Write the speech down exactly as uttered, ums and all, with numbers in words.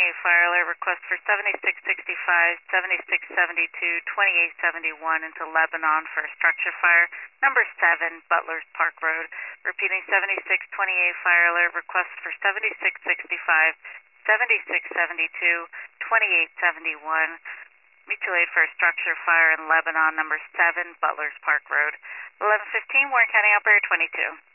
twenty-eight fire alert request for seventy-six sixty-five, seventy-six seventy-two, twenty-eight seventy-one into Lebanon for a structure fire. Number seven, Butler's Park Road. Repeating seventy-six twenty-eight fire alert request for seventy-six sixty-five, seventy-six seventy-two, twenty-eight seventy-one. Mutual aid for a structure fire in Lebanon, number seven, Butler's Park Road. eleven fifteen, Warren County Operator twenty-two.